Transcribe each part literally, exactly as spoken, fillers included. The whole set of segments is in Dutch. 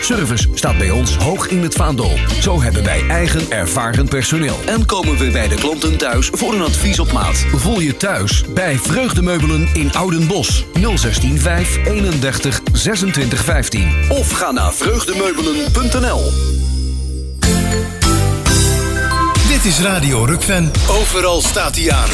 Service staat bij ons hoog in het vaandel. Zo hebben wij eigen ervaren personeel. En komen we bij de klanten thuis voor een advies op maat. Voel je thuis bij Vreugdemeubelen in Oudenbosch. nul zestien vijf eenendertig zesentwintig vijftien. Of ga naar vreugdemeubelen punt n l. Dit is Radio Rukven. Overal staat hij aan.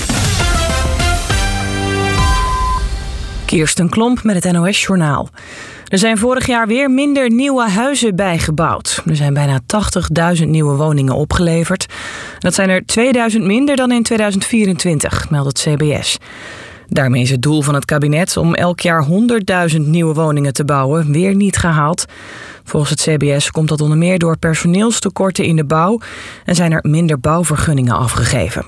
Kirsten Klomp met het N O S-journaal. Er zijn vorig jaar weer minder nieuwe huizen bijgebouwd. Er zijn bijna tachtigduizend nieuwe woningen opgeleverd. Dat zijn er tweeduizend minder dan in tweeduizend vierentwintig, meldt het C B S. Daarmee is het doel van het kabinet om elk jaar honderdduizend nieuwe woningen te bouwen weer niet gehaald. Volgens het C B S komt dat onder meer door personeelstekorten in de bouw en zijn er minder bouwvergunningen afgegeven.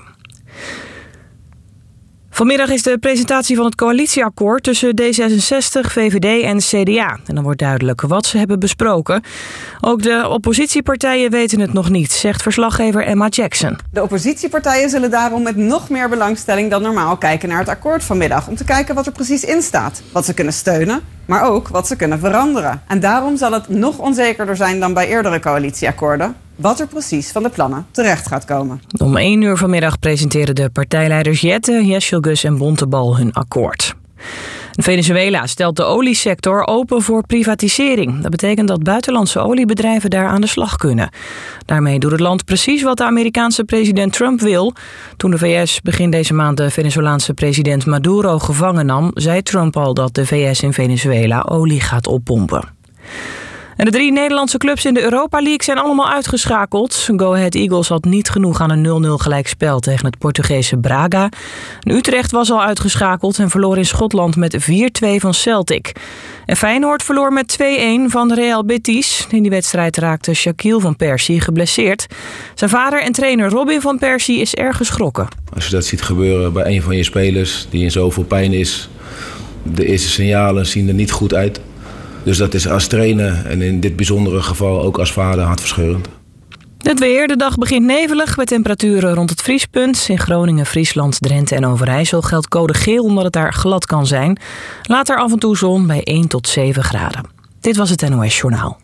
Vanmiddag is de presentatie van het coalitieakkoord tussen D zesenzestig, V V D en C D A. En dan wordt duidelijk wat ze hebben besproken. Ook de oppositiepartijen weten het nog niet, zegt verslaggever Emma Jackson. De oppositiepartijen zullen daarom met nog meer belangstelling dan normaal kijken naar het akkoord vanmiddag. Om te kijken wat er precies in staat. Wat ze kunnen steunen, maar ook wat ze kunnen veranderen. En daarom zal het nog onzekerder zijn dan bij eerdere coalitieakkoorden wat er precies van de plannen terecht gaat komen. Om één uur vanmiddag presenteren de partijleiders Jette, Jesselgus en Bontebal hun akkoord. Venezuela stelt de oliesector open voor privatisering. Dat betekent dat buitenlandse oliebedrijven daar aan de slag kunnen. Daarmee doet het land precies wat de Amerikaanse president Trump wil. Toen de V S begin deze maand de Venezolaanse president Maduro gevangen nam, zei Trump al dat de V S in Venezuela olie gaat oppompen. En de drie Nederlandse clubs in de Europa League zijn allemaal uitgeschakeld. Go Ahead Eagles had niet genoeg aan een nul nul gelijkspel tegen het Portugese Braga. En Utrecht was al uitgeschakeld en verloor in Schotland met vier twee van Celtic. En Feyenoord verloor met twee-een van Real Betis. In die wedstrijd raakte Shaquille van Persie geblesseerd. Zijn vader en trainer Robin van Persie is erg geschrokken. Als je dat ziet gebeuren bij een van je spelers die in zoveel pijn is, de eerste signalen zien er niet goed uit. Dus dat is als trainer en in dit bijzondere geval ook als vader hartverscheurend. Het weer. De dag begint nevelig met temperaturen rond het vriespunt. In Groningen, Friesland, Drenthe en Overijssel geldt code geel omdat het daar glad kan zijn. Later af en toe zon bij één tot zeven graden. Dit was het N O S-journaal.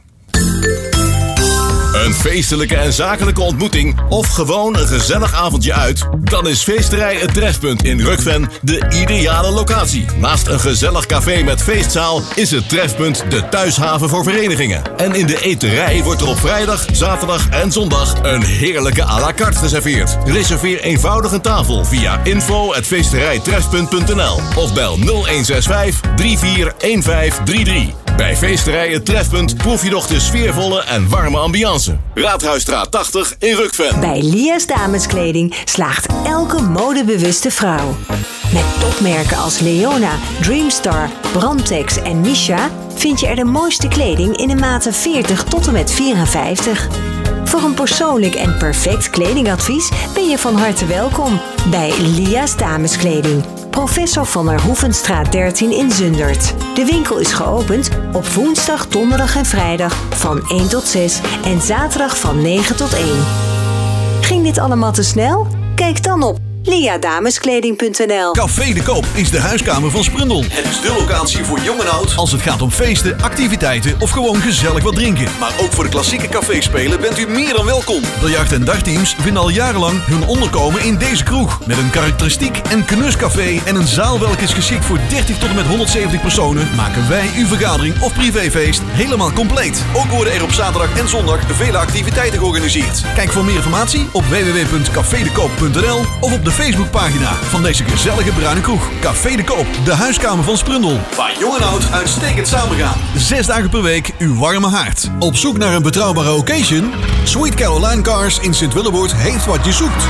Een feestelijke en zakelijke ontmoeting of gewoon een gezellig avondje uit? Dan is Feesterij Het Trefpunt in Rukven de ideale locatie. Naast een gezellig café met feestzaal is het Trefpunt de thuishaven voor verenigingen. En in de eterij wordt er op vrijdag, zaterdag en zondag een heerlijke à la carte geserveerd. Reserveer eenvoudig een tafel via info at feesterijtrefpunt punt n l of bel nul een zes vijf drie vier een vijf drie drie. Bij Feesterij Het Trefpunt proef je nog de sfeervolle en warme ambiance. Raadhuisstraat tachtig in Rukven. Bij Lia's Dameskleding slaagt elke modebewuste vrouw. Met topmerken als Leona, Dreamstar, Brandtex en Misha vind je er de mooiste kleding in de maten veertig tot en met vierenvijftig. Voor een persoonlijk en perfect kledingadvies ben je van harte welkom bij Lia's Dameskleding. Professor van der Hoevenstraat dertien in Zundert. De winkel is geopend op woensdag, donderdag en vrijdag van één tot zes en zaterdag van negen tot één. Ging dit allemaal te snel? Kijk dan op lia dameskleding punt n l. Café de Koop is de huiskamer van Sprundel. Het is de locatie voor jong en oud als het gaat om feesten, activiteiten of gewoon gezellig wat drinken. Maar ook voor de klassieke caféspelen bent u meer dan welkom. Biljart- en dagteams vinden al jarenlang hun onderkomen in deze kroeg. Met een karakteristiek en knuscafé en een zaal welke is geschikt voor dertig tot en met honderdzeventig personen, maken wij uw vergadering of privéfeest helemaal compleet. Ook worden er op zaterdag en zondag vele activiteiten georganiseerd. Kijk voor meer informatie op w w w punt café de koop punt n l of op de Facebookpagina van deze gezellige bruine kroeg. Café de Koop, de huiskamer van Sprundel. Waar jong en oud uitstekend samengaan. Zes dagen per week uw warme haard. Op zoek naar een betrouwbare occasion? Sweet Caroline Cars in Sint-Willeboord heeft wat je zoekt.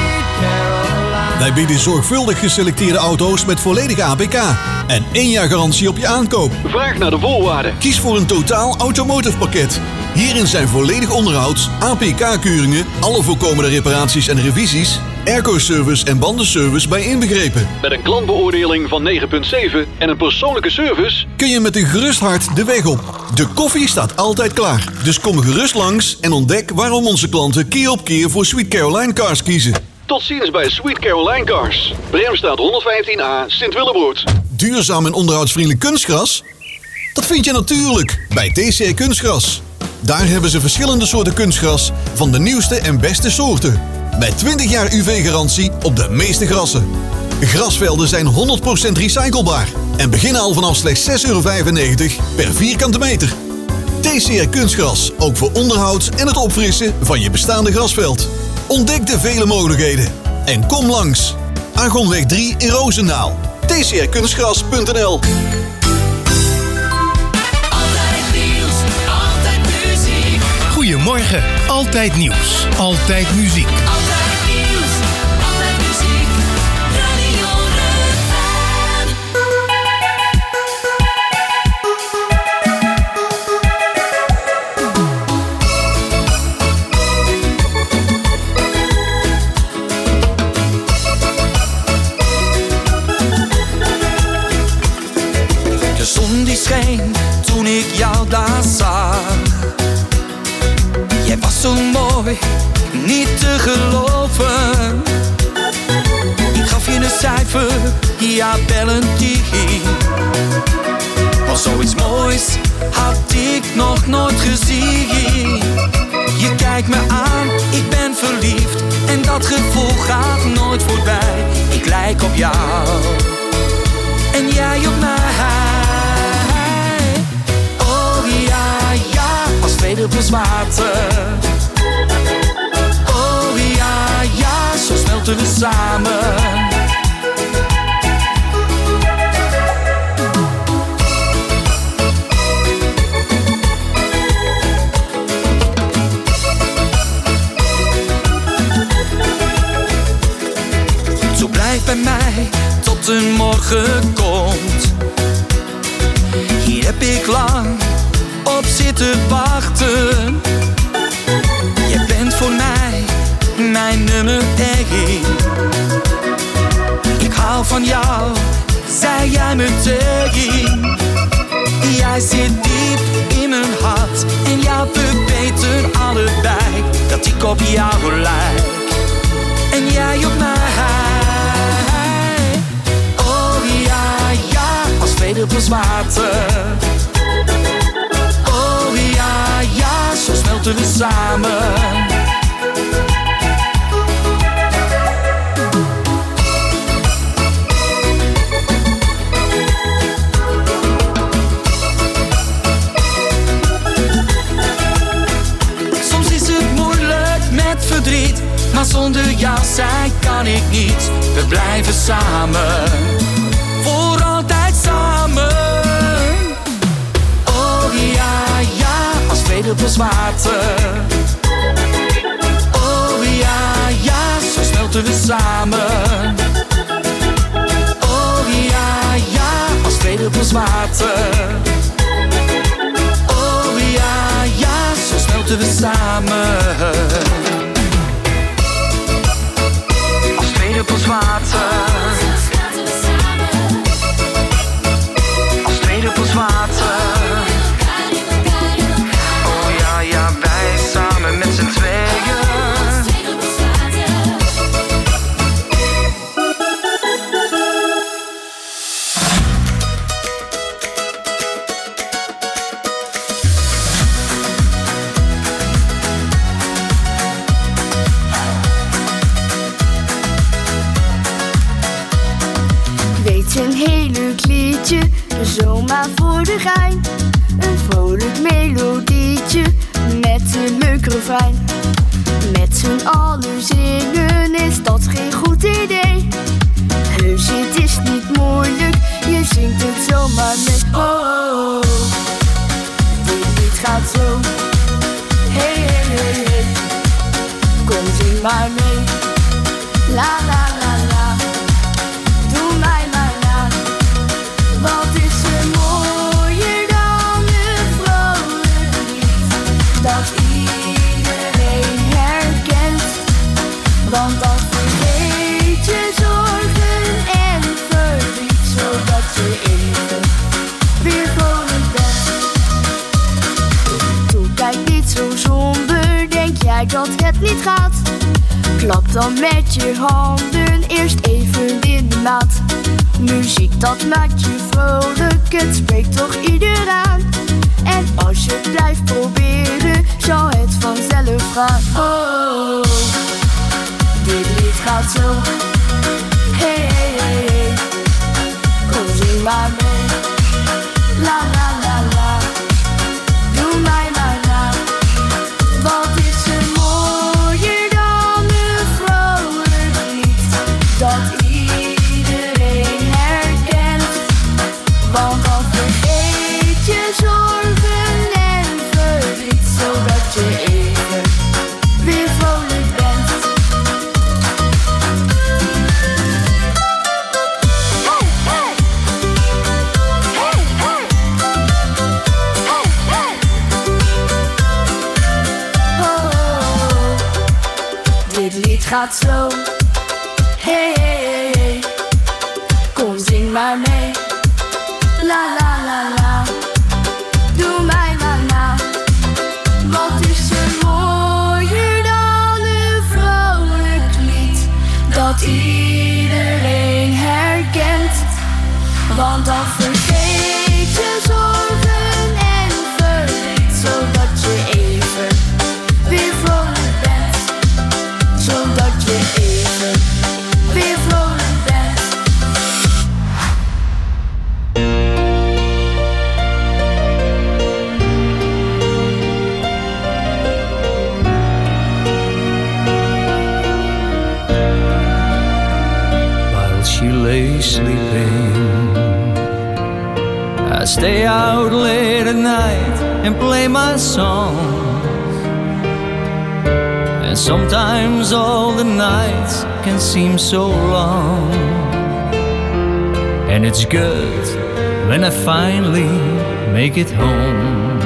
Wij bieden zorgvuldig geselecteerde auto's met volledige A P K. En één jaar garantie op je aankoop. Vraag naar de voorwaarden. Kies voor een totaal automotive pakket. Hierin zijn volledig onderhoud, A P K-keuringen, alle voorkomende reparaties en revisies, airco-service en bandenservice bij inbegrepen. Met een klantbeoordeling van negen komma zeven en een persoonlijke service kun je met een gerust hart de weg op. De koffie staat altijd klaar. Dus kom gerust langs en ontdek waarom onze klanten keer op keer voor Sweet Caroline Cars kiezen. Tot ziens bij Sweet Caroline Cars. Bremstraat honderdvijftien A, Sint-Willeboord. Duurzaam en onderhoudsvriendelijk kunstgras? Dat vind je natuurlijk bij T C Kunstgras. Daar hebben ze verschillende soorten kunstgras van de nieuwste en beste soorten. Met twintig jaar U V-garantie op de meeste grassen. Grasvelden zijn honderd procent recyclebaar en beginnen al vanaf slechts zes euro vijfennegentig per vierkante meter. T C R Kunstgras, ook voor onderhoud en het opfrissen van je bestaande grasveld. Ontdek de vele mogelijkheden en kom langs. Argonweg drie in Roosendaal. T C R kunstgras punt n l. Goedemorgen, altijd nieuws, altijd muziek. Altijd nieuws, altijd muziek, Radio Rukven. De zon die scheen toen ik jou daar zag. Jij was zo mooi, niet te geloven. Ik gaf je een cijfer, ja wel een tien. Maar zoiets moois had ik nog nooit gezien. Je kijkt me aan, ik ben verliefd. En dat gevoel gaat nooit voorbij. Ik lijk op jou en jij op mij. Oh ja, ja, als tweede plus water. Oh ja, ja, zo smelten we samen. Zo blijf bij mij tot de morgen komt. Hier heb ik lang op zitten wachten. Je bent voor mij mijn nummer één. Ik hou van jou, zei jij meteen. Jij zit diep in mijn hart en ja, we weten allebei dat ik op jou lijk en jij op mij. Oh ja, ja, als tweede plus water. Oh ja, ja, zo smelten we samen. Soms is het moeilijk met verdriet, maar zonder jou zij kan ik niet. We blijven samen, voor altijd samen. Oh ja, ja, als tweede plus water. Oh ja, ja, zo smelten we samen. Oh ja, ja, als tweede plus water. Oh ja, ja, zo smelten we samen. Als tweede plus water. Als tweede plus water. Oh ja, ja, wij samen met z'n tweeën. Een heel leuk liedje, zomaar voor de gein. Een vrolijk melodietje met een leuk refrein. Met z'n allen zingen is dat geen goed idee. Heus, het is niet moeilijk, je zingt het zomaar met. Oh, oh, oh. Dit lied gaat zo. Hey, hey, hey, hey. Kom, zing maar mee. La, la, la, la. Doe mij maar. Wat is er mooier dan een vrolijk lied dat iedereen herkent? Want dan vergeet je zorgen en verdriet, zodat je even weer vrolijk bent. Toe, kijk niet zo somber, denk jij dat het niet gaat? Klap dan met je handen eerst even in de maat. Muziek dat maakt je vrolijk, het spreekt toch ieder aan. En als je blijft proberen, zal het vanzelf gaan. Oh, dit lied gaat zo. Hey, hey, hey, hey. Kom zing maar mee. La, la, la, la. Doe mij maar na. Wat is er mooier dan een vrolijk lied dat iedereen herkent? Want dan vergeet je zorgen en verdriet, zodat je even weer vrolijk bent. Hey, hey. Hey, hey. Hey, hey. Oh, dit lied gaat zo. Hey, hey, hey, hey. Kom zing maar mee. La, la, la, la. Doe mij maar na. Wat is er mooier dan een vrolijk lied dat iedereen herkent? Want dan vergeet je zorgen en verdriet, zodat je even weer vrolijk bent. Zodat je even weer vrolijk bent. While she lay sleeping, I stay out late at night and play my songs. And sometimes all the nights can seem so long. And it's good when I finally make it home,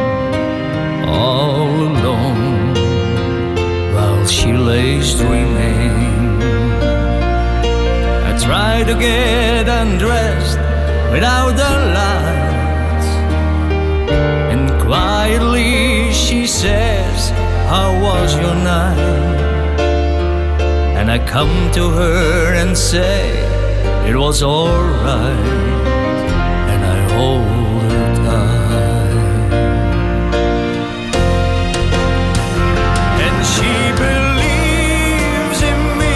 all alone, while she lays dreaming. I try to get undressed without the lights, and quietly she says, how was your night? And I come to her and say, it was alright, and I hold her tight. And she believes in me.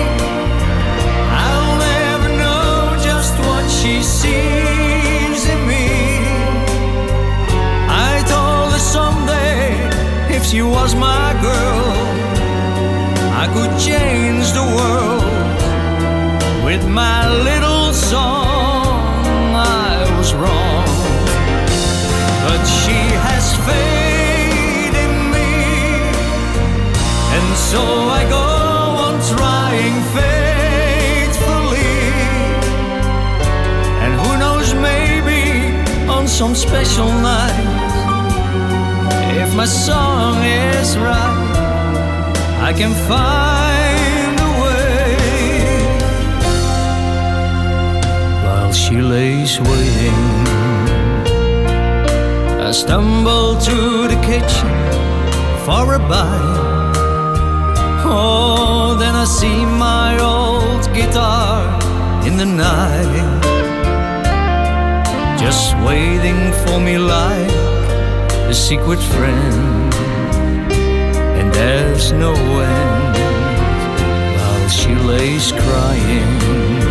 I'll never know just what she sees in me. I told her someday, if she was my girl, I could change the world with my little song. I was wrong, but she has faith in me, and so I go on trying faithfully. And who knows, maybe on some special night, if my song is right, I can find a way. While she lays waiting, I stumble to the kitchen for a bite. Oh, then I see my old guitar in the night, just waiting for me like a secret friend. And there's no end while she lays crying.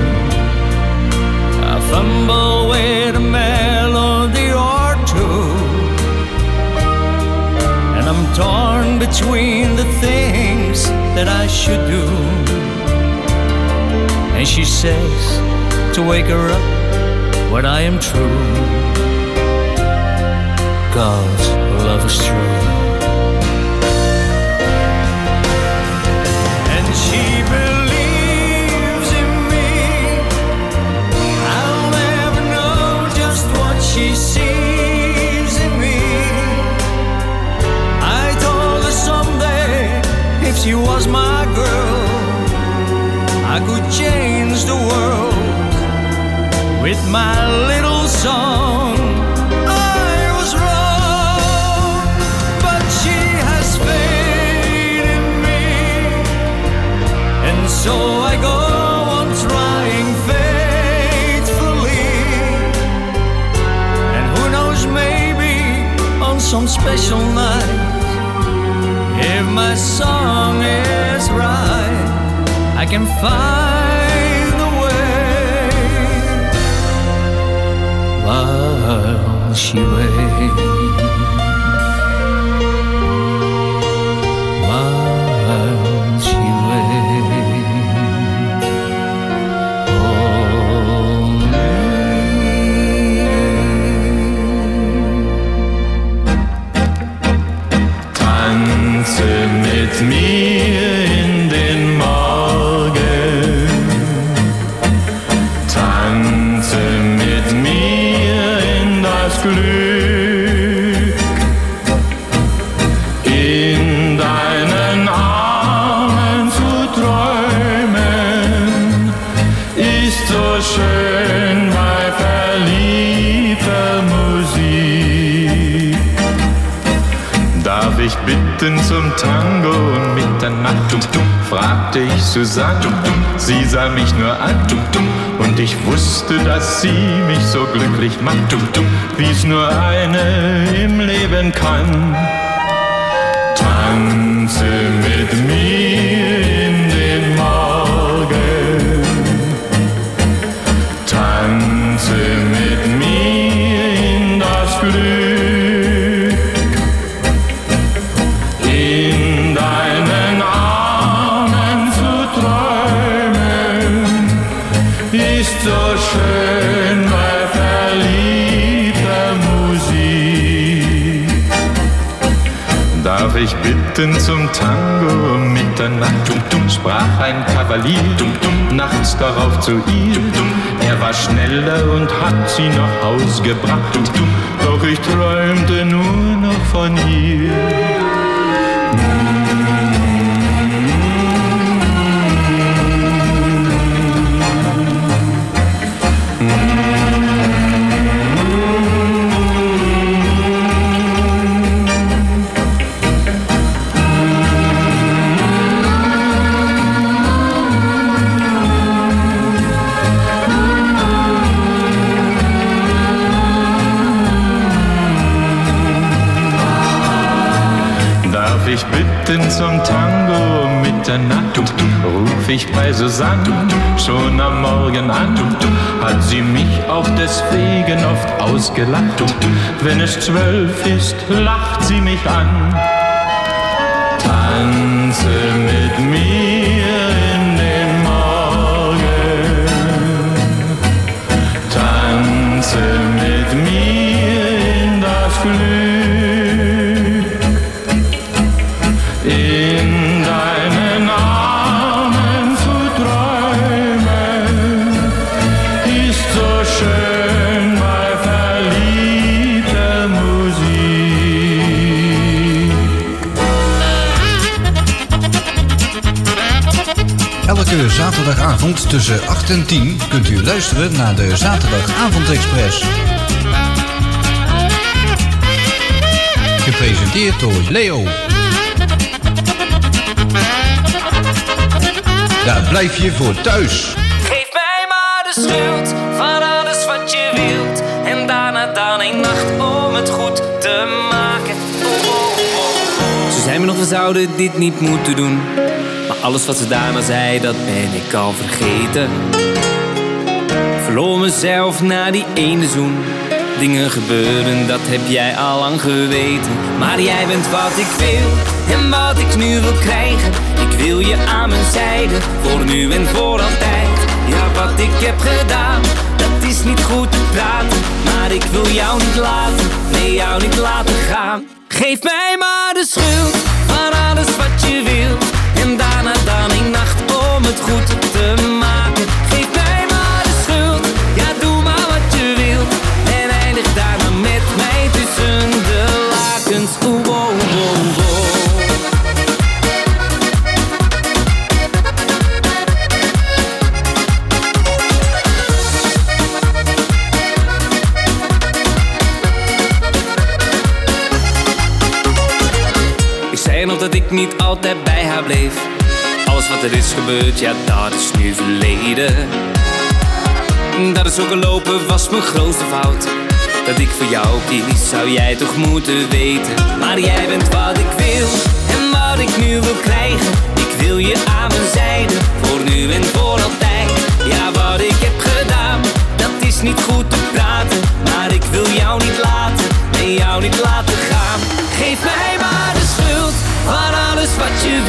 I fumble with a melody or two, and I'm torn between the things that I should do. And she says to wake her up when I am true. God's love is true. And she believes in me. I'll never know just what she sees in me. I told her someday, if she was my girl, I could change the world with my little song. I was wrong, but she has faith in me, and so I go on trying faithfully. And who knows, maybe on some special night, If my song is right, I can find a way while she waits. While she waits on me. Tanze mit mir in den Morgen, tanze mit mir in das Glück, in deinen Armen zu träumen, ist so schön bei verliebter Musik. Darf ich bitten zum Tango um Mitternacht? Fragte ich Susanne, sie sah mich nur an und ich wusste, dass sie mich so glücklich macht, wie es nur eine im Leben kann. Tanze mit mir in den Morgen, tanze mit mir in das Glück, in deinen Armen zu träumen, ist so schön bei verliebter Musik. Darf ich bitten zum Tango um Mitternacht? Sprach ein Kavalier nachts darauf zu ihr. Er war schneller und hat sie nach Haus gebracht. Doch ich träumte nur noch von ihr. Ich bitten zum Tango um Mitternacht, ruf ich bei Susanne schon am Morgen an, hat sie mich auch deswegen oft ausgelacht. Wenn es zwölf ist, lacht sie mich an. Tanze mit mir in den Morgen, tanze mit mir in das Glück, in deinen Armen zu träumen, ist so schön bei verliebter Musik. Elke zaterdagavond tussen acht en tien kunt u luisteren naar de Zaterdagavondexpress. Gepresenteerd door Leo. Daar blijf je voor thuis. Geef mij maar de schuld van alles wat je wilt. En daarna dan een nacht om het goed te maken. Oh, oh, oh. Ze zei me nog, we zouden dit niet moeten doen. Maar alles wat ze daarna zei, dat ben ik al vergeten. Verloor mezelf na die ene zoen. Dingen gebeuren, dat heb jij al lang geweten. Maar jij bent wat ik wil en wat ik nu wil krijgen. Ik wil je aan mijn zijde, voor nu en voor altijd. Ja, wat ik heb gedaan, dat is niet goed te praten. Maar ik wil jou niet laten, nee, jou niet laten gaan. Geef mij maar de schuld van alles wat je wilt. En daarna dan een nacht om het goed te maken. Geef mij maar de schuld, ja, doe maar wat je wilt. En eindig daarna met mij tussen de lakens. Oeh, oh, oh, oh. Nog dat ik niet altijd bij haar bleef. Alles wat er is gebeurd, ja, dat is nu verleden. Dat het zo gelopen was mijn grootste fout. Dat ik voor jou kies, zou jij toch moeten weten. Maar jij bent wat ik wil en wat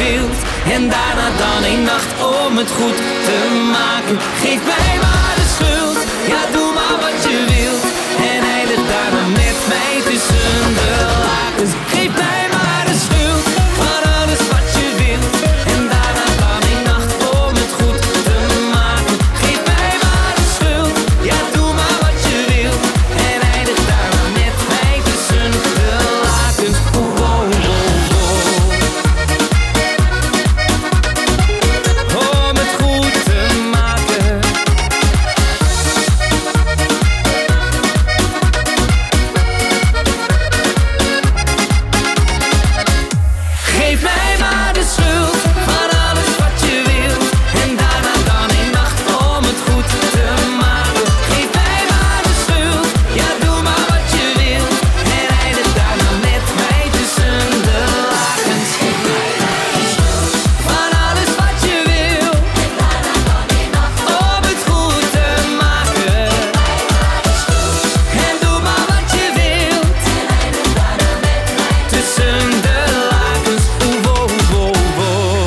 wilt. En daarna dan een nacht om het goed te maken. Geef mij maar de schuld, ja doe maar wat je wilt. En eindig daar dan met mij tussen de lakens. Geef mij maar de schuld van alles wat je wilt. En daarna dan een nacht om het goed te maken. Geef mij maar de schuld, ja doe maar wat je wilt. En eindig daar dan met mij tussen de lakens. Oh, oh, oh, oh. Om het goed te maken. Geef mij maar de schuld van alles wat je wilt. En daarna dan een nacht om het goed te maken. Geef mij maar de schuld, ja doe maar wat je wilt. En eindig daarna met mij tussen de lakens. Geef mij maar de schuld van alles wat je wilt. En daarna dan een nacht om het goed te maken. En doe maar wat je wilt. En eindig daarna met mij tussen de lakens. Oeh, oh, oh, oh.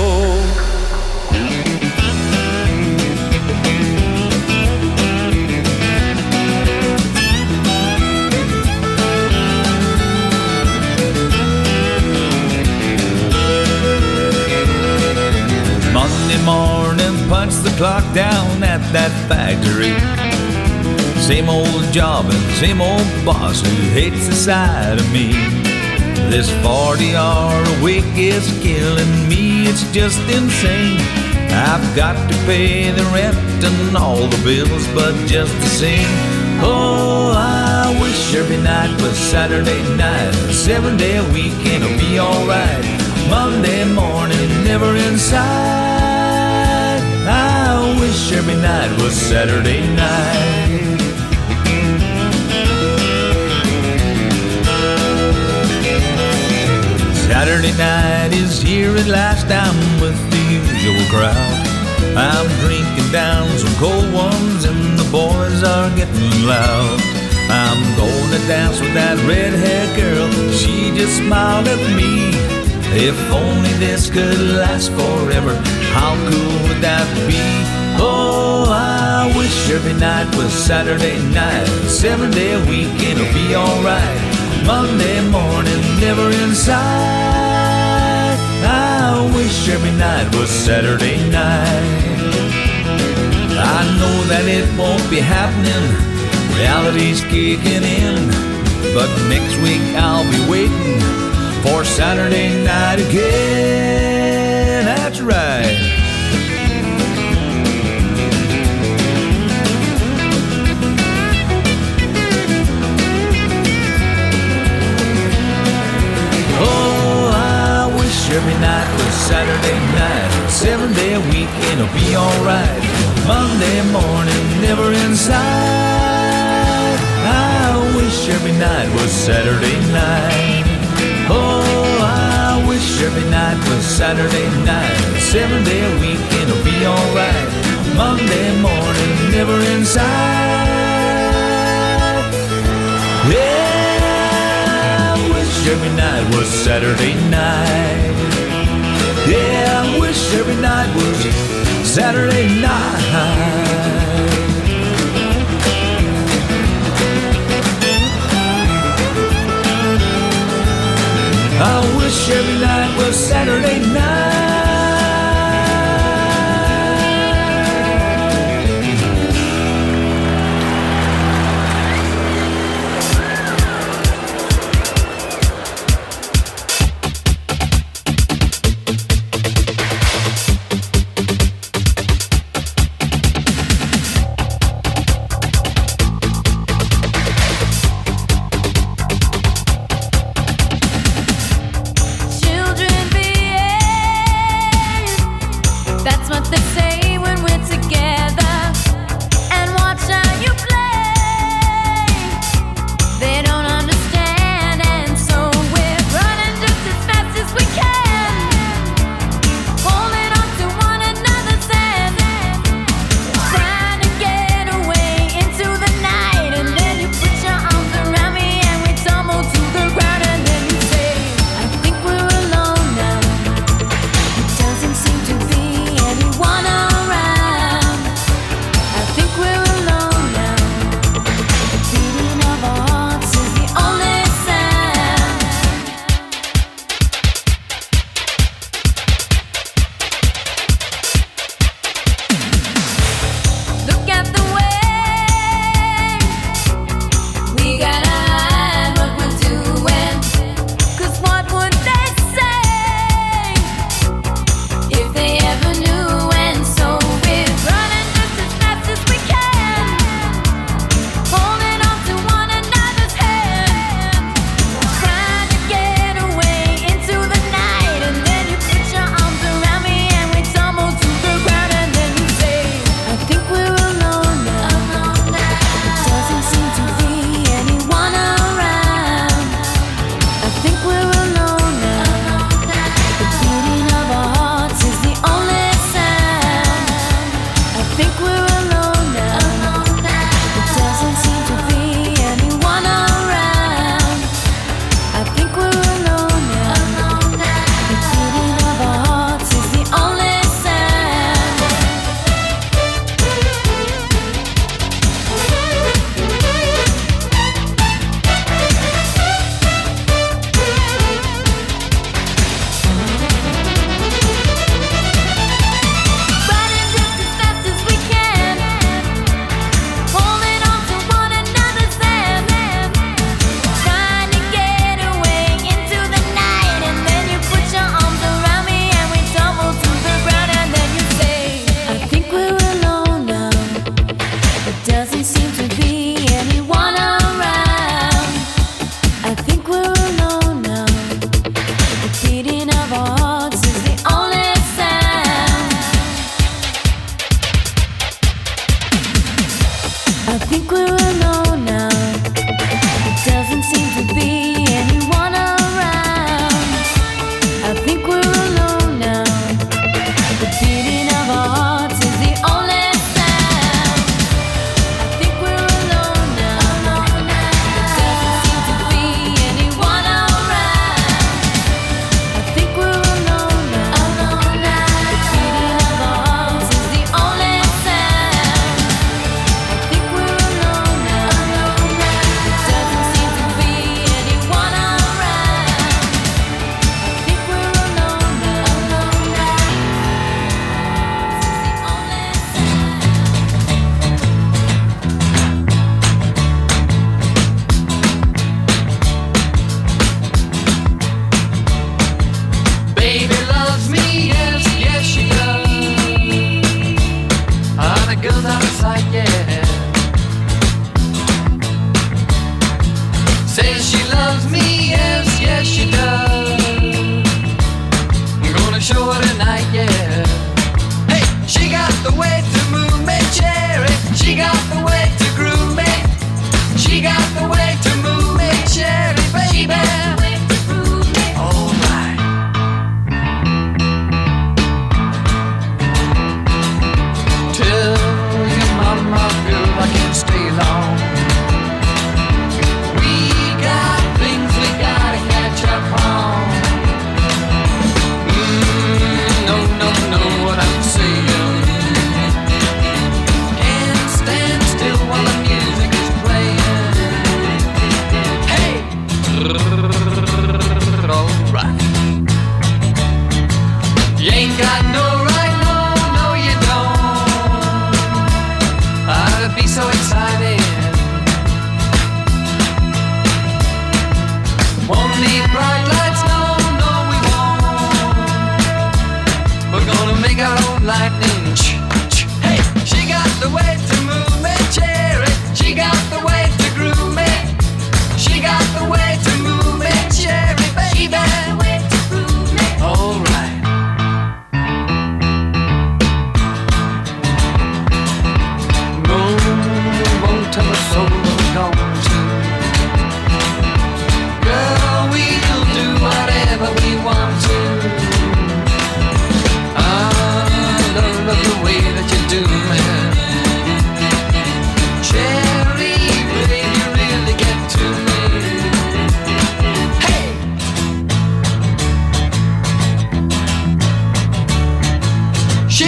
Monday morning, punch the clock down at that factory. Same old job and same old boss who hates the sight of me. This forty hour a week is killing me, it's just insane. I've got to pay the rent and all the bills, but just the same. Oh, I wish every night was Saturday night, seven day a week and it'll be alright. Monday morning, never inside. I wish every night was Saturday night. Saturday night is here at last, I'm with the usual crowd. I'm drinking down some cold ones and the boys are getting loud. I'm going to dance with that red-haired girl, she just smiled at me. If only this could last forever, how cool would that be? Oh, I wish every night was Saturday night, seven day a week and it'll be alright. Monday morning, never inside. I wish every night was Saturday night. I know that it won't be happening, reality's kicking in, but next week I'll be waiting for Saturday night again. That's right. Oh, I wish every night was Saturday night, seven day a week and it'll be alright. Monday morning, never inside. I wish every night was Saturday night. Oh, I wish every night was Saturday night, seven day a week and it'll be alright. Monday morning, never inside. Yeah, I wish every night was Saturday night. Yeah, I wish every night was Saturday night. I wish every night was Saturday night. Children be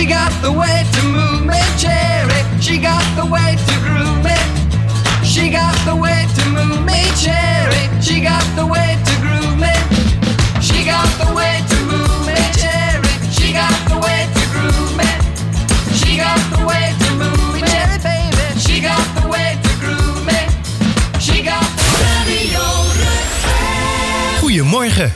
She got the way to move me, cherry. She got the way to groove me. She got the way to move me, cherry. She got the way to groove me. She got the way to move me, cherry. She got the way to groove me. She got the way to move me, cherry, baby. She got the way to groove me. She got the radio. Goedemorgen.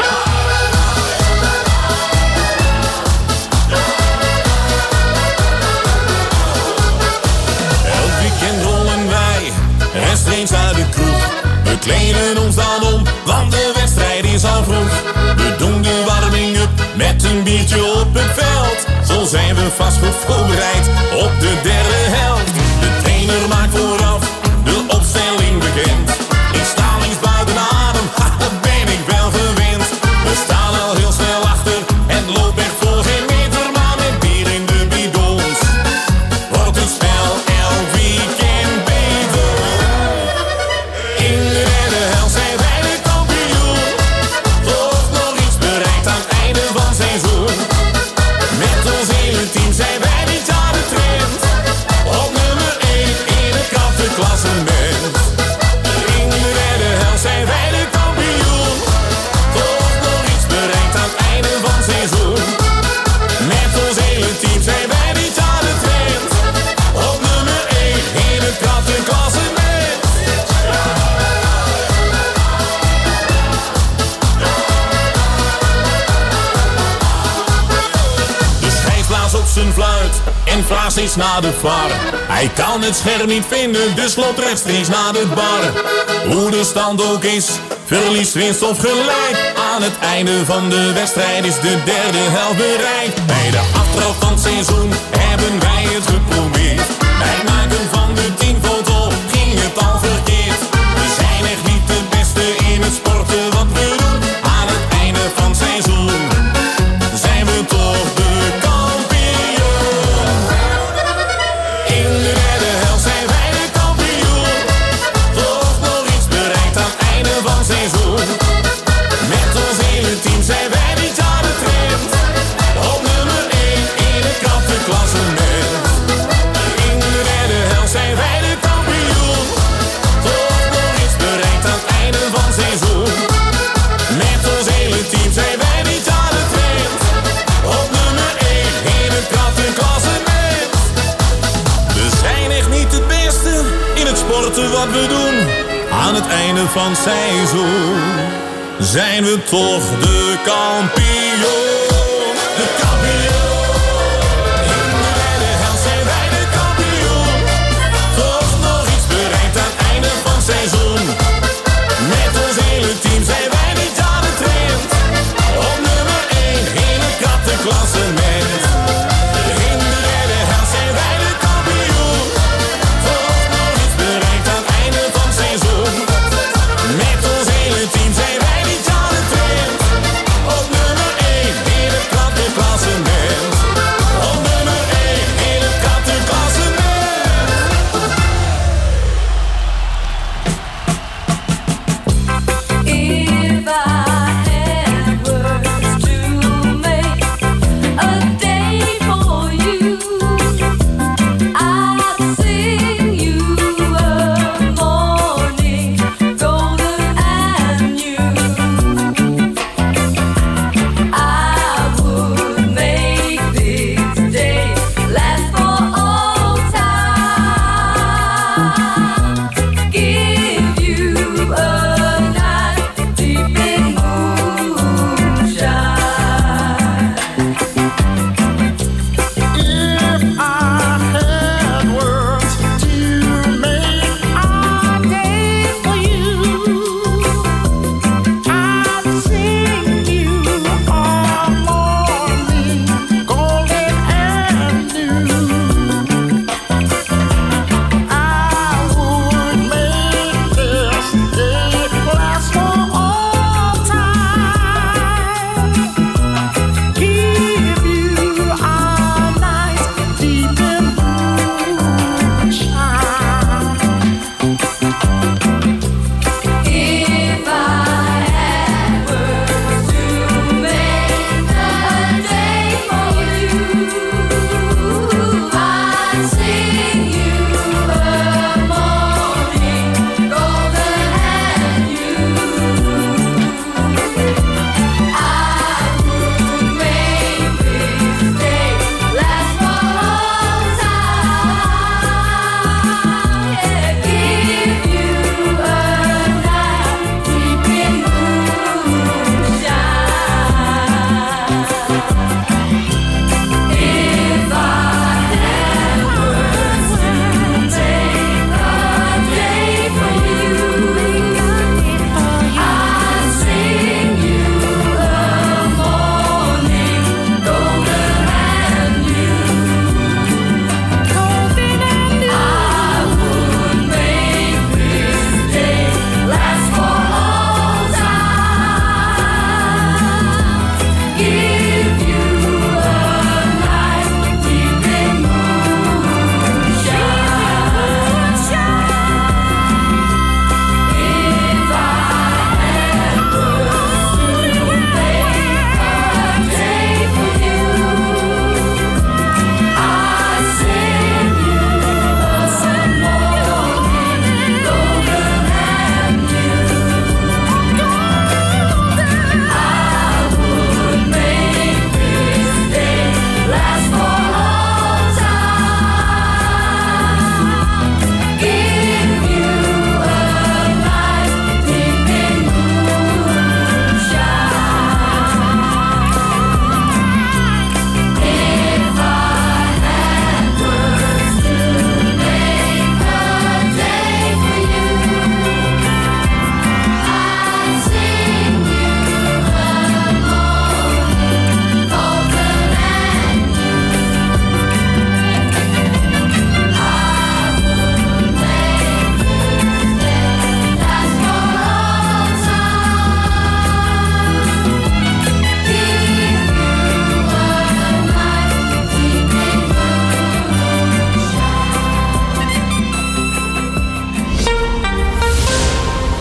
Elk weekend rollen wij rechtstreeks uit de kroeg. We kleden ons dan om, want de wedstrijd is al vroeg. We doen de warming-up met een biertje op het veld. Zo zijn we vast goed voorbereid op de derde helft. De trainer maakt vooraf de opstelling bekend. Ik sta links buiten adem, ha, dat ben ik wel gewend. We staan al heel snel achter en loopt echt voor geen meter, maar met bier in de bidons wordt het spel elk weekend beter. In de derde helft zijn wij de kampioen, toch nog iets bereikt aan het einde van het seizoen. Met ons hele team zijn wij niet aan de trend, op nummer één in het krachtenklassement. In de derde helft zijn wij de kampioen, toch nog iets bereikt aan het einde van het seizoen. Met ons hele team zijn wij niet aan de trend, op nummer één in het krachtenklassement. De scheids blaast op zijn fluit en vraagt steeds naar de V A R. Hij kan het scherm niet vinden, dus loopt rechtstreeks naar de bar. Hoe de stand ook is, verlies, winst of gelijk, aan het einde van de wedstrijd is de derde helft bereikt. Bij de aftrap van het seizoen hebben wij het geprobeerd. Bij het maken van de teamfoto ging het al verkeerd. We zijn echt niet de beste in het sporten wat we doen. Aan het einde van het seizoen zijn we toch de kampioen. In de derde helft zijn wij de kampioen, toch nog iets bereikt aan het einde van het seizoen. Met ons hele team zijn wij niet aan de trend, op nummer één in het krachtenklassement. In de derde helft zijn wij de kampioen, toch nog iets bereikt aan het einde van het seizoen. Met ons hele team zijn wij niet aan de trend, op nummer één in het krachtenklassement. We zijn echt niet het beste in het sporten wat we doen. Aan het einde van het seizoen zijn we toch de kampioen. De kampioen. In de derde helft zijn wij de kampioen, toch nog iets bereikt aan het einde van het seizoen. Met ons hele team zijn wij niet aan de trend, op nummer één in het krachtenklassement. In de derde helft zijn wij de kampioen, toch nog iets bereikt aan het einde van het seizoen. Met ons hele team zijn wij niet aan de trend, op nummer één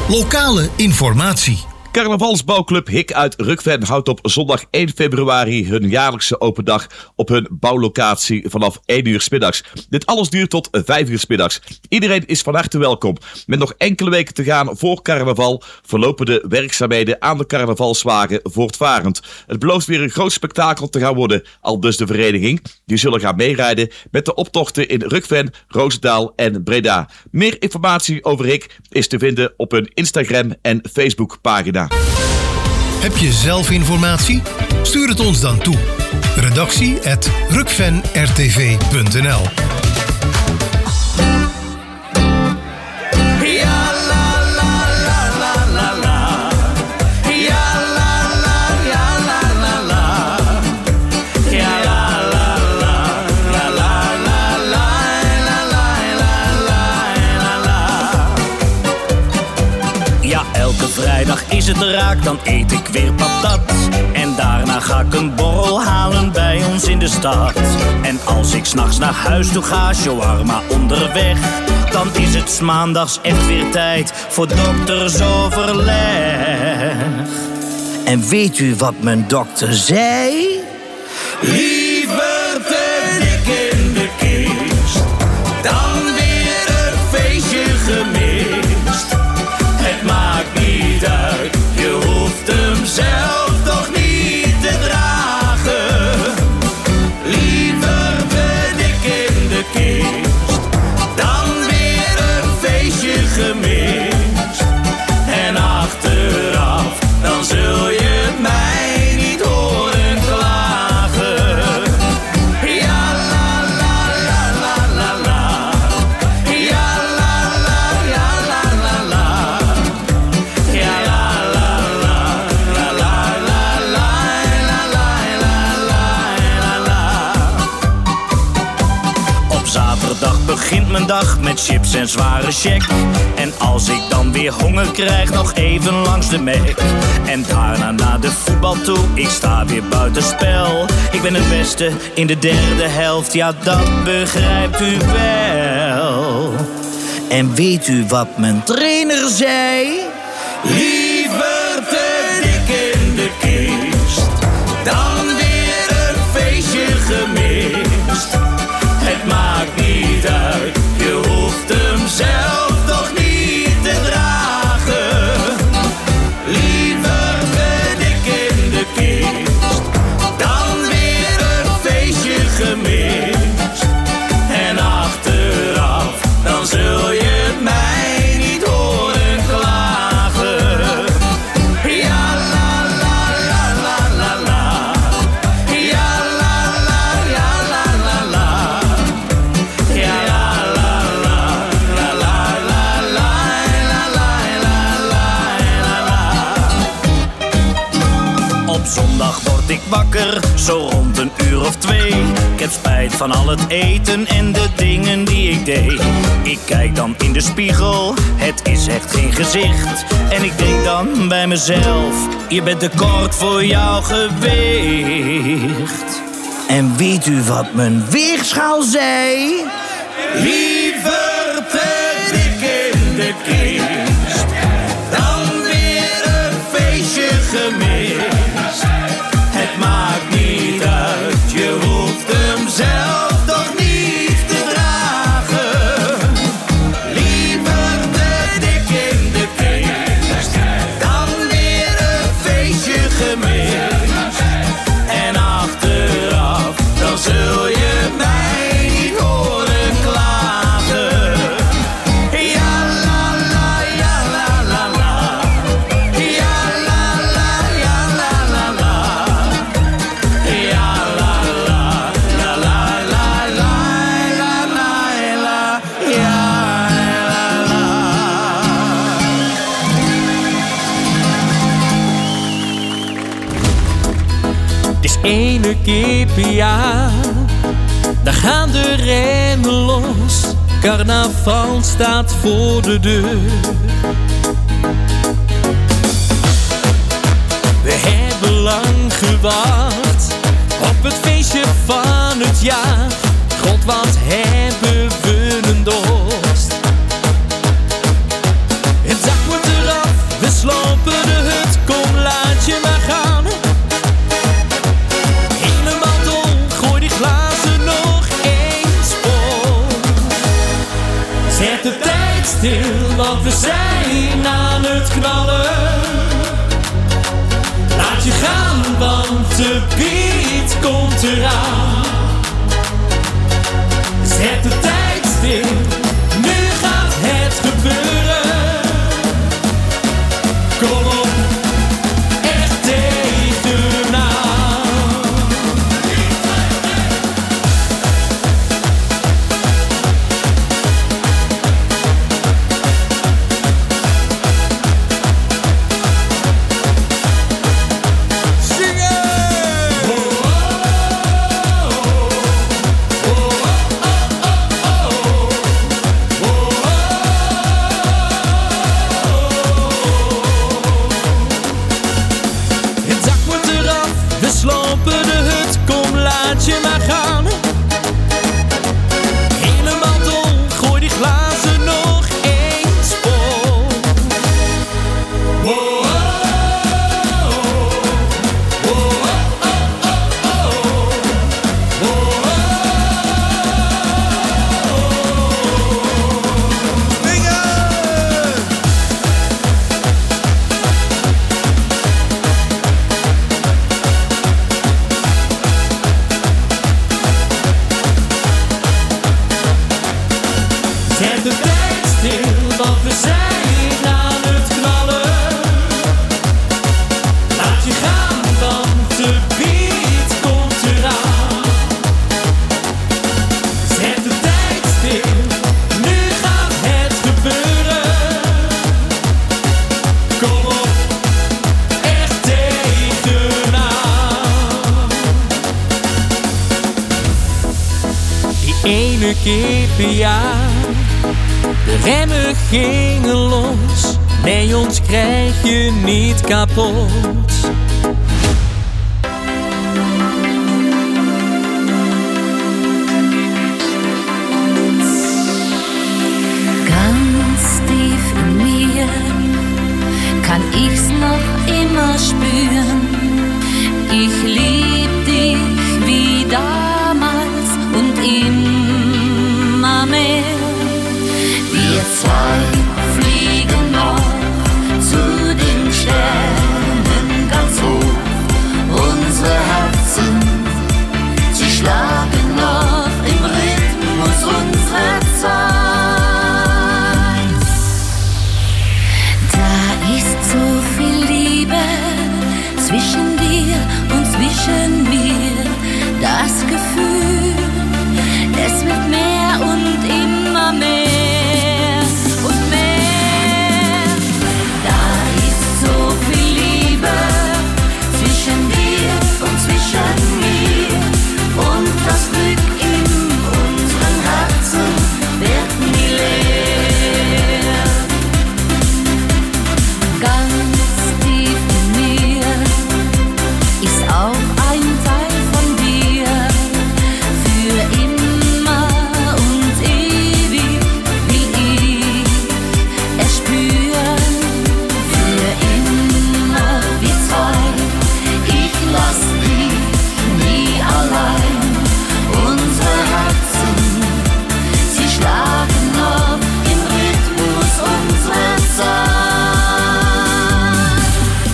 Lokale informatie. Carnavalsbouwclub Hik uit Rukven houdt op zondag één februari hun jaarlijkse open dag op hun bouwlocatie vanaf één uur 's middags. Dit alles duurt tot vijf uur 's middags. Iedereen is van harte welkom. Met nog enkele weken te gaan voor carnaval verlopen de werkzaamheden aan de carnavalswagen voortvarend. Het belooft weer een groot spektakel te gaan worden, aldus de vereniging. Die zullen gaan meerijden met de optochten in Rukven, Roosendaal en Breda. Meer informatie over Hik is te vinden op hun Instagram en Facebook pagina. Heb je zelf informatie? Stuur het ons dan toe. Redactie at rukven r t v punt n l. Vrijdag is het raak, dan eet ik weer patat. En daarna ga ik een borrel halen bij ons in de stad. En als ik 's nachts naar huis toe ga, shawarma onderweg, dan is het 's maandags echt weer tijd voor doktersoverleg. En weet u wat mijn dokter zei? Liever te dik in de kist dan weer een feestje gemist. Het maakt niet uit, je hoeft hem zelf toch niet te dragen. Liever te dik in de kist dan weer een feestje gemist. En achteraf, dan zul je mij niet horen klagen. Ja, la, la, la, la, la, la. Ja, la, la, ja, la, la, la. Ja, la, la, la, la, la, la, la, la, la, la, la. Op zaterdag begint mijn dag met chips en zware check. En als ik dan weer honger krijg, nog even langs de Mac. En daarna naar de voetbal toe, ik sta weer buitenspel. Ik ben het beste in de derde helft, ja dat begrijpt u wel. En weet u wat mijn trainer zei? Liever te dik in de kist dan weer een feestje gemist. Het maakt niet uit, je hoeft hem zelf toch niet te dragen. Liever te dik in de kist dan weer een feestje gemist. En achteraf, dan zul je mij niet horen klagen. Ja, la, la, la, la, la, la. Ja, la, la, ja, la, la, la. Ja, la, la, la, la, la, la, la, la, la, la, la. Op zondag word ik wakker, zo rond een uur of twee. Ik heb spijt van al het eten en de dingen die ik deed. Ik kijk dan in de spiegel, het is echt geen gezicht. En ik denk dan bij mezelf, je bent te kort voor jouw gewicht. En weet u wat mijn weegschaal zei? Liever te dik in de kist dan weer een feestje gemist. Het maakt niet uit, je hoeft hem zelf toch niet te dragen. Liever te dik in de kist dan weer een feestje gemist. En achteraf, dan zul je mij niet horen klagen. Ja, la, la, ja, la, la, la. Ja, la, la, ja, la, la, la. Ja, la, la, la, la, la, la, la, la, la, ja, la, la. Het is ene keer per jaar, daar gaan de remmen los. Carnaval staat voor de deur. We hebben lang gewacht op het feestje van het jaar. God, wat hebben we een dorst. Het dak wordt er al de beat komt eraan. Zet de tijd stil, nu gaat het gebeuren. Kom op, echt tegenaan. Ene keer per jaar, de remmen gingen los. Nee, ons krijg je niet kapot. Ganz tief in mir kann ich's noch immer spüren. Ich lieb dich wie damals und immer mehr. Wir zwei fliegen noch zu den Sternen ganz hoch. Unsere Herzen, sie schlagen noch im Rhythmus unserer Zeit. Da ist so viel Liebe zwischen dir und zwischen mir. Das Gefühl, es wird mehr und immer mehr und mehr. Da ist so viel Liebe zwischen dir und zwischen mir. Und das Glück in unseren Herzen wird nie leer. Ganz tief in mir ist auch ein Teil von dir. Für immer und ewig will ich es spüren. Für immer wir zwei, ich lass dich nie allein. Unsere Herzen, sie schlagen noch im Rhythmus unserer Zeit.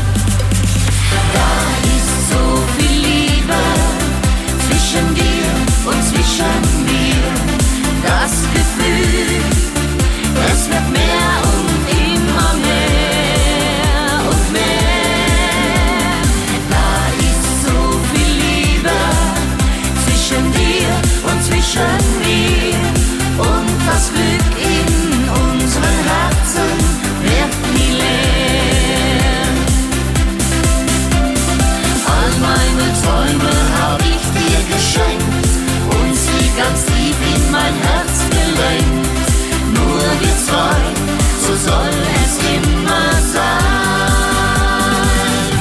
Da ist so viel Liebe zwischen dir und zwischen mir. Das Gefühl, es wird mehr und immer mehr und mehr. Da ist so viel Liebe zwischen dir und zwischen mir. Und das Glück in unseren Herzen wird nie leer. All meine Träume hab ich dir geschenkt und sie ganz tief in mein Herz gelenkt. Nur wir zwei, so soll es immer sein.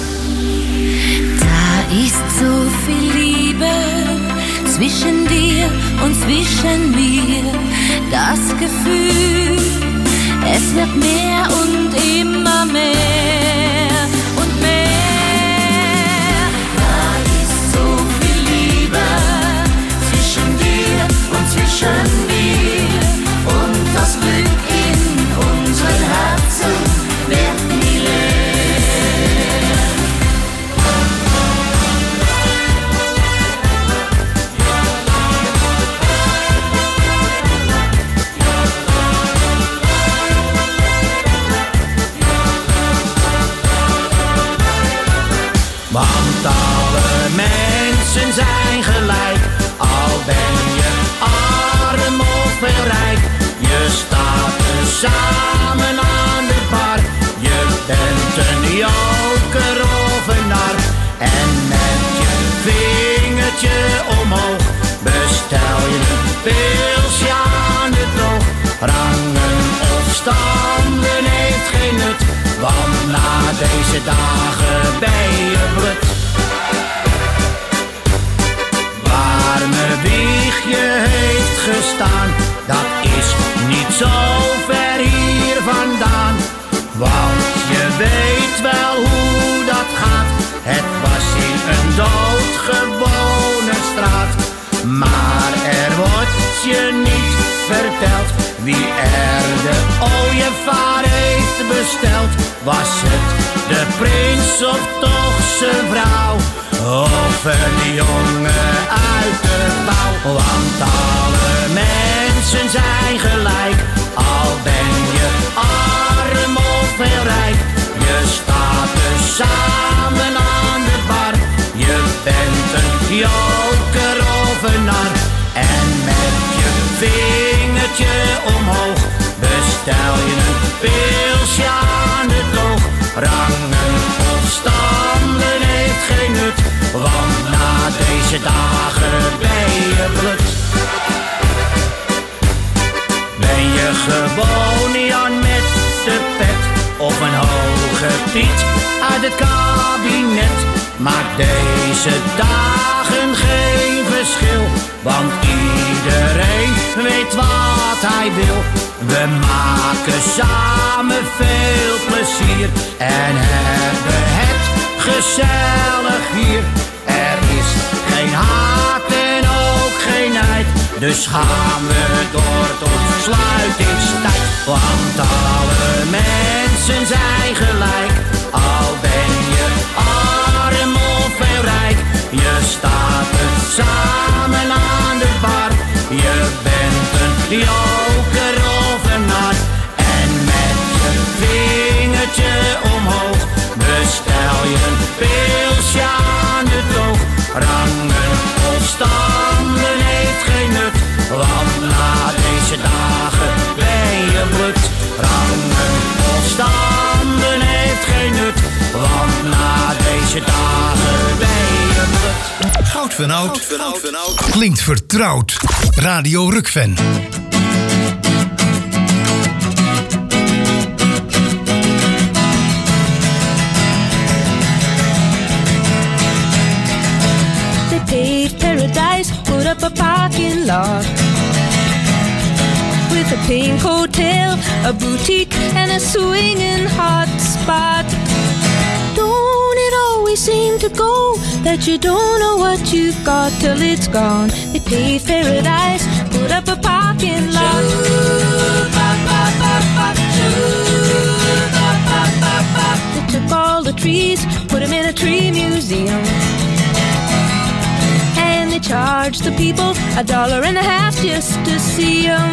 Da ist so viel Liebe zwischen dir und zwischen mir. Das Gefühl, es wird mehr und immer mehr und mehr. Da ist so viel Liebe zwischen dir und zwischen mir. Und das Glück in unseren Herzen wird nie leer. Want alle mensen zijn gelijk, al ben je arm of heel rijk. Je staat er samen aan de bar, je bent een joker of een nar. En met je vingertje omhoog bestel je een pilsje aan de toog. Rangen of standen heeft geen nut, want na deze dagen ben je blut. Waar mijn wiegje heeft gestaan, dat is niet zo ver hier vandaan. Want je weet wel hoe dat gaat, het was in een doodgewone straat. Maar er wordt je niet verteld wie er de ooievaar heeft besteld. Was het de prins of toch zijn vrouw, of een jongen uit de pauw? Want alle mensen zijn gelijk, al ben je arm of heel rijk. Je staat er samen aan de bar, je bent een joker of een nar. En met je vingertje omhoog bestel je een pilsje aan de toog. Rangen of standen heeft geen nut, want na deze dagen ben je blut. Ben je gewoon Jan met de pet of een hoge Piet uit het kabinet? Maakt deze dagen geen verschil, want iedereen weet wat hij wil. We maken samen veel plezier en hebben het gezellig hier. Er is geen haat en ook geen nijd, dus gaan we door tot sluitingstijd. Want alle mensen zijn gelijk, al ben je arm of heel rijk. Je staat er samen aan de bar, je bent een joker of een nar. En met je vingertje omhoog bestel je een pilsje aan de toog. Rangen of standen heeft geen nut, want na deze dagen ben je blut. Rangen of standen heeft geen nut, want na deze dagen ben je blut. Goud van Oud klinkt vertrouwd. Radio Rukven. They paved paradise, put up a parking lot with a pink hotel, a boutique and a swinging hot spot. Don't it always seem to go that you don't know what you've got till it's gone? They paved paradise, put up a parking lot. They took all the trees, put them in a tree museum, and they charged the people a dollar and a half just to see them.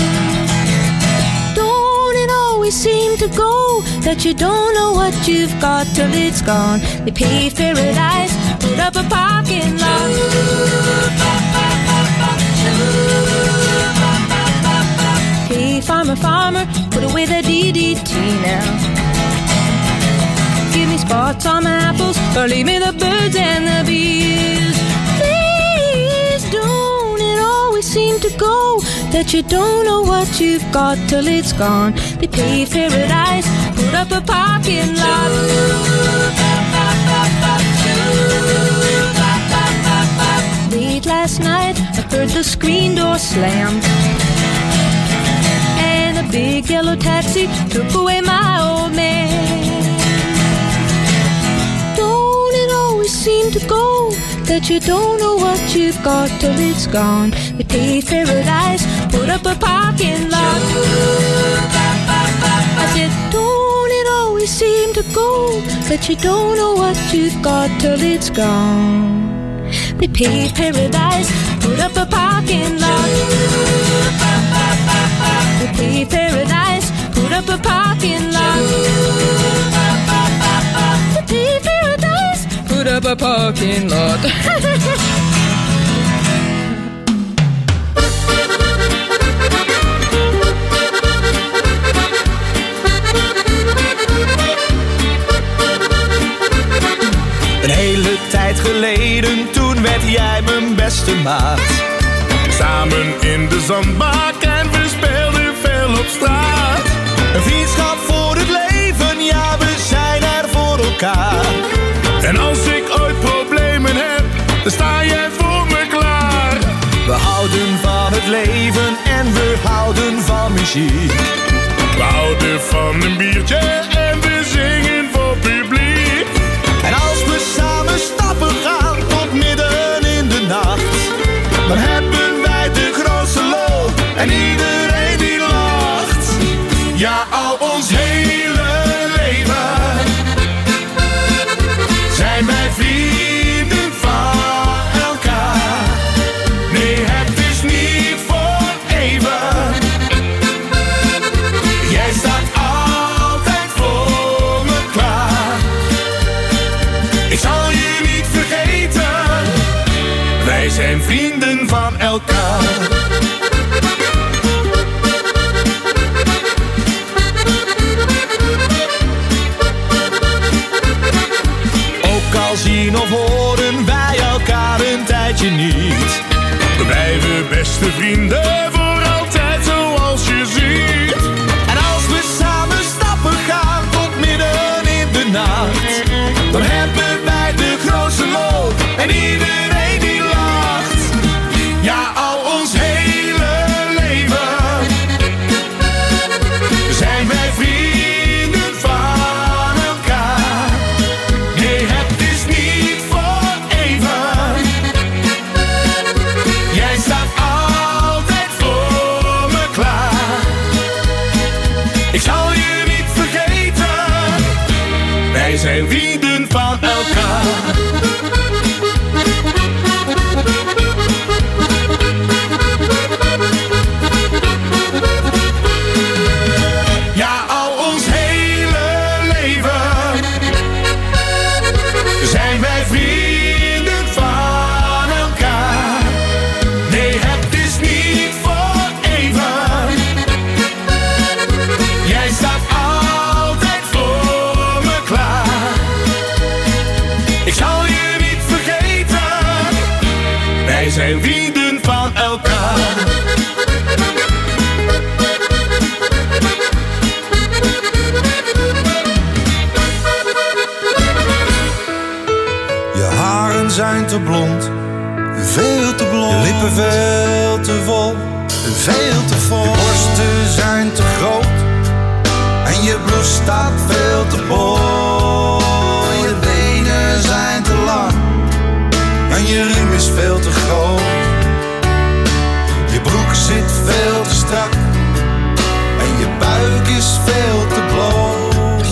Don't it always seem to go that you don't know what you've got till it's gone? They paved paradise, put up a parking lot. Hey farmer, farmer, put away the D D T now. Give me spots on my apples, or leave me the birds and the bees. Please don't it always seem to go that you don't know what you've got till it's gone? They paved paradise, put up a parking lot. Late last night, I heard the screen door slam, and a big yellow taxi took away my old man. Don't it always seem to go that you don't know what you've got till it's gone? They paved paradise, put up a parking lot. I said, don't it always seem to go that you don't know what you've got till it's gone? They paved paradise, put up a parking lot. They paved paradise, put up a parking lot. They paved paradise, put up a parking lot. Een hele tijd geleden, toen werd jij mijn beste maat. Samen in de zandbak en we speelden veel op straat. Een vriendschap voor het leven, ja we zijn er voor elkaar. En als ik ooit problemen heb, dan sta jij voor me klaar. We houden van het leven en we houden van muziek. We houden van een biertje en we zingen voor publiek. En als we samen stappen gaan tot midden in de nacht, dan hebben wij de grootste lol en iedereen die lacht. Ja, al ons hele leven zijn wij vrienden van elkaar. Nee, het is niet voor even. Jij staat altijd voor me klaar. Ik zal je niet vergeten, wij zijn vrienden van elkaar. Ook al zien of horen wij elkaar een tijdje niet, we blijven beste vrienden voor altijd zoals je ziet. En als we samen stappen gaan tot midden in de nacht, dan hebben wij de grootste lol en iedereen die lacht. Ja, al ons hele leven zijn wij vrienden van elkaar. Nee, het is niet voor even. Jij staat altijd voor me klaar. Ik zal je niet vergeten, wij zijn vrienden van elkaar. Ja, al ons hele leven zijn wij vrienden van elkaar. Nee, het is niet voor even. Jij staat altijd voor me klaar. Ik zal je niet vergeten, wij zijn vrienden van elkaar. Je haren zijn te blond, veel te blond. Je lippen veel te vol, veel te vol. Je borsten zijn te groot en je blouse staat veel te bol. Je benen zijn te lang en je riem is veel te groot. Je broek zit veel te strak en je buik is veel te bloot.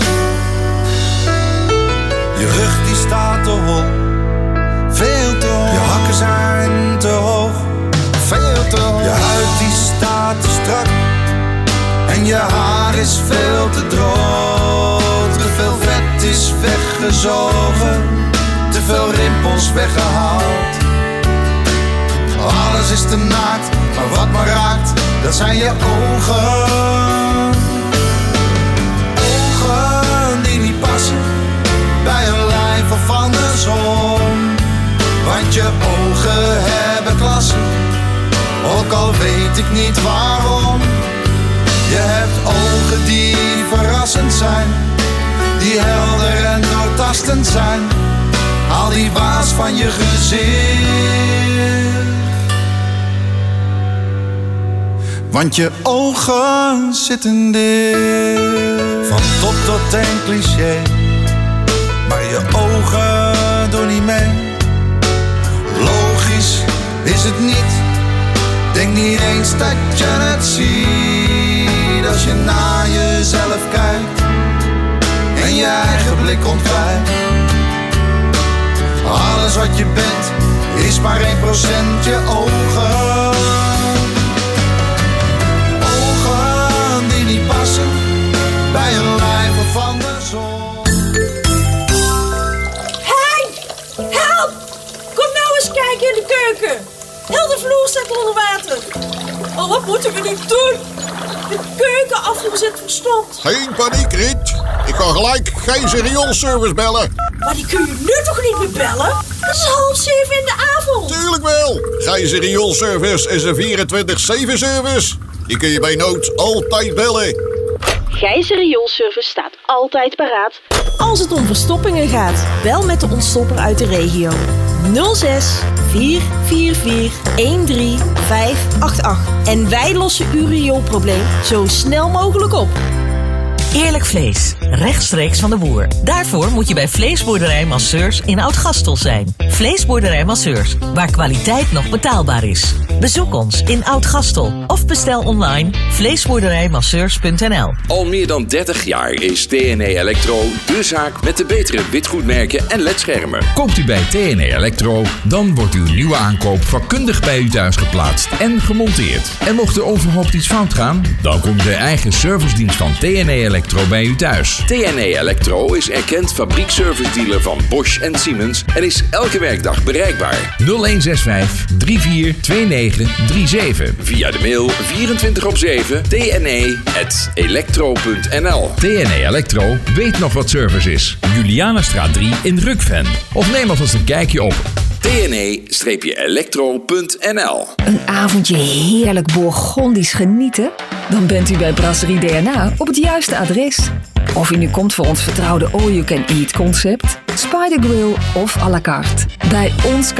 Je rug die staat te hol, veel te hoog. Je hakken zijn te hoog, veel te hoog. Je huid die staat te strak en je haar is veel te droog. Te veel vet is weggezogen, te veel rimpels weggehaald. Alles is te naakt, maar wat me raakt, dat zijn je ogen. Ogen die niet passen bij een lijf of andersom. Want je ogen hebben klasse, ook al weet ik niet waarom. Je hebt ogen die verrassend zijn, die helder en doortastend zijn. Haal die waas van je gezicht, want je ogen zitten dicht. Van top tot een cliché, maar je ogen doen niet mee. Logisch is het niet, denk niet eens dat je het ziet. Als je naar jezelf kijkt en je eigen blik ontwijkt. Alles wat je bent is maar één procent je ogen. Ogen die niet passen bij een lijf of andersom. Hey! kijken in de keuken. Heel de vloer staat onder water. Oh, wat moeten we nu doen? De keukenafvoer zit verstompt. Geen paniek, Riet. Ik ga gelijk Gijzer rioolservice bellen. Maar die kun je nu toch niet meer bellen? Het is half zeven in de avond. Tuurlijk wel. Gijzer rioolservice is een vierentwintig zeven service. Die kun je bij nood altijd bellen. Gijzer rioolservice staat altijd paraat. Als het om verstoppingen gaat, bel met de ontstopper uit de regio. nul zes vier vier vier een drie vijf acht acht. En wij lossen uw rioolprobleem zo snel mogelijk op. Eerlijk vlees, rechtstreeks van de boer. Daarvoor moet je bij Vleesboerderij Masseurs in Oud-Gastel zijn. Vleesboerderij Masseurs, waar kwaliteit nog betaalbaar is. Bezoek ons in Oud-Gastel of bestel online vleesboerderijmasseurs punt n l. Al meer dan dertig jaar is T N E Electro de zaak met de betere witgoedmerken en ledschermen. Koopt u bij T N E Electro, dan wordt uw nieuwe aankoop vakkundig bij u thuis geplaatst en gemonteerd. En mocht er onverhoopt iets fout gaan, dan komt de eigen servicedienst van T N E Electro bij u thuis. T N E Electro is erkend fabriekservice-dealer van Bosch en Siemens en is elke werkdag bereikbaar. nul een zes vijf drie vier twee negen drie zeven. Via de mail vierentwintig op zeven t n e punt electro punt n l. T N E Electro weet nog wat service is. Julianastraat drie in Rukven. Of neem alvast een kijkje op t n e electro punt n l. Een avondje heerlijk Bourgondisch genieten? Dan bent u bij Brasserie D N A op het juiste adres. Of u nu komt voor ons vertrouwde all-you-can-eat concept, Spider Grill of à la carte. Bij ons kan